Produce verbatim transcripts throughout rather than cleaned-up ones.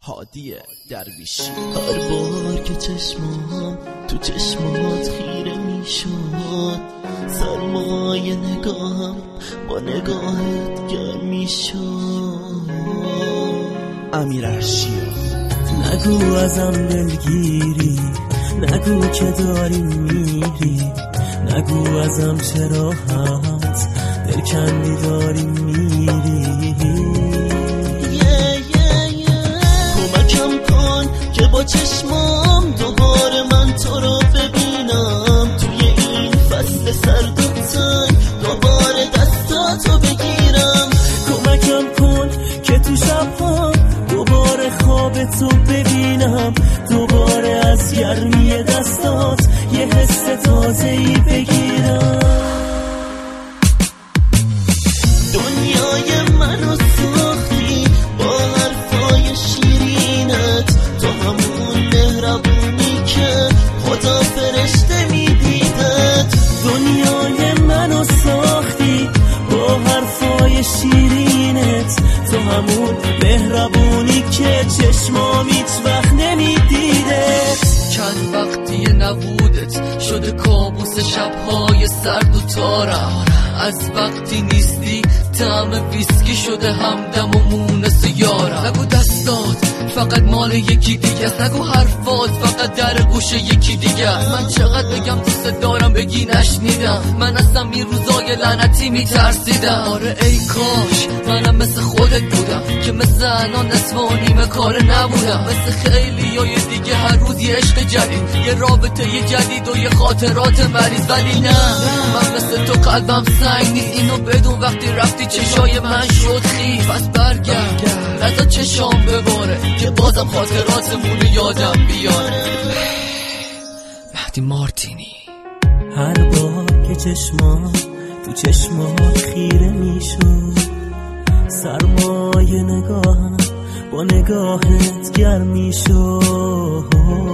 هادی درویشی. هر بار که چشمام تو چشمات خیره میشد، سرمایه نگاهم با نگاهت گرم میشد. امیر ارشیا. نگو ازم دلگیری، نگو که داری میری، نگو ازم چرا هست دل کندی داری میری. که با چشمام دوباره من تو رو ببینم، توی این فصل سرد و تنگ دوباره دستاتو بگیرم. کمکم کن که تو شبها دوباره خوابتو ببینم، دوباره از گرمی دستات یه حس تازه‌ای بگیرم. دنیای منو ساختی با حرفای شیرینت، تو همون مهربونی که خدا فرشته میدیدت. دنیای منو ساختی با حرفای شیرینت، تو همون مهربونی که چشمام هیچ وقت نمیدیدت. چند وقتی نبودت شده کابوس شبهای سرد و تارم، از وقتی نیستی طعم ویسکی شده همدم و مونس یارم. نگو دستات فقط مال یکی دیگه است، نگو حرفات فقط در گوش یکی دیگه است. من چقدر بگم دوست دارم بگی نشنیدم، من اصلا این روزای لعنتی میترسیدم. آره ای کاش منم مثل خودت بودم که مثل الان نصف و نیمه کار نبودم، مثل خیلی های دیگه هر روز یه عشق جدید، یه رابطه یه جدید و یه خاطرات مریض. ولی نه من مثل تو قلبم سنگ نیست، اینو بدون وقتی رفتی چشای من شد خیز. پس برگرد نزا چشام بباره که بازم خاطراتمون یادم بیاره. مهدی مارتینی. هر بار که چشمام تو چشمات خیره میشد، سرمایه نگاهم با نگاهت گرم میشد.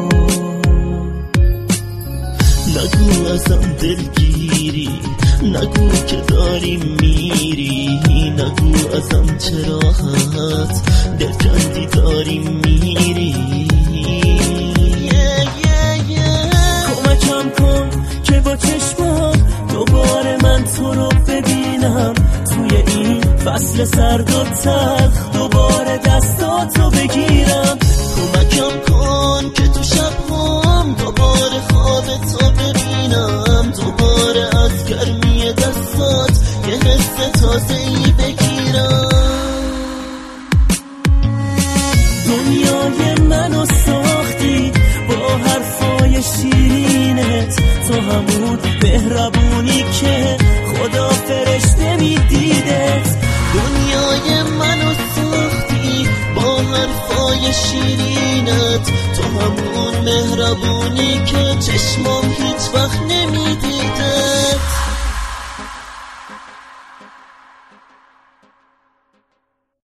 نگو ازم دلگیری، نگو که داری میری، نگو ازم چرا هست دل کندی داری میری. yeah, yeah, yeah. کمکم کن که با چشمام دوباره من تو رو ببینم، توی این فصل سرد و تلخ دوباره دستاتو بگیرم. کمکم کن که تو شبهام دوباره خوابتو ببینم، دوباره از گرمی دستات یه حس تازه‌ای بگیرم. دنیای منو ساختی با حرفای شیرینت، تو همون مهربونی که خدا فرشته میدیدت. دنیای منو ساختی با حرفای شیرینت، تو همون مهربونی که چشمام هیچ وقت نمیدید.